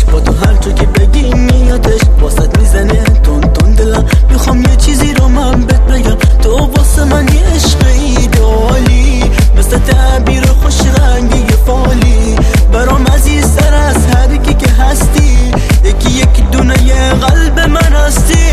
با تو هر چو که بگی میادش واسط میزنه تون تون دلم میخوام یه چیزی رو من بهت بگم تو واسه من یه عشق ایدالی مثل تعبیر خوش رنگی فالی برام عزیزتر از هر کی که هستی یکی دونه یه قلب من هستی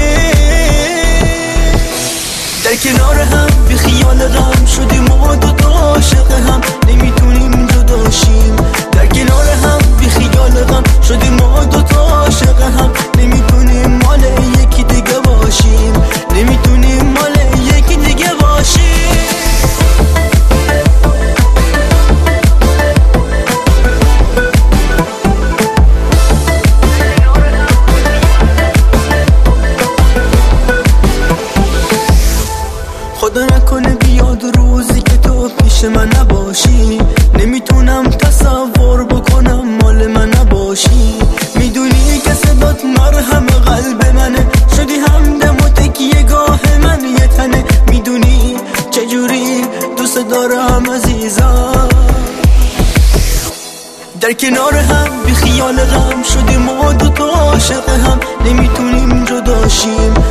در کنار هم بی خیال غم شدیم و دوتا عاشق هم نمیتونیم جداشیم در کنار هم بی خیال غم شدیم و دوتا عاشق هم نمیتونیم مال یکی دیگه باشیم نمیتونیم مال یکی دیگه باشیم خدا نکنه بیاد روزی که تو پیش من نباشی نمیتونم تصور بکنم مال من نباشی میدونی که صدات مرهم قلب منه شدی همدم و تکیه گاه من یه تنه میدونی چجوری دوست دارم عزیزم در کنار هم بی خیال غم شدیم و دوتا عاشق هم نمیتونیم جداشیم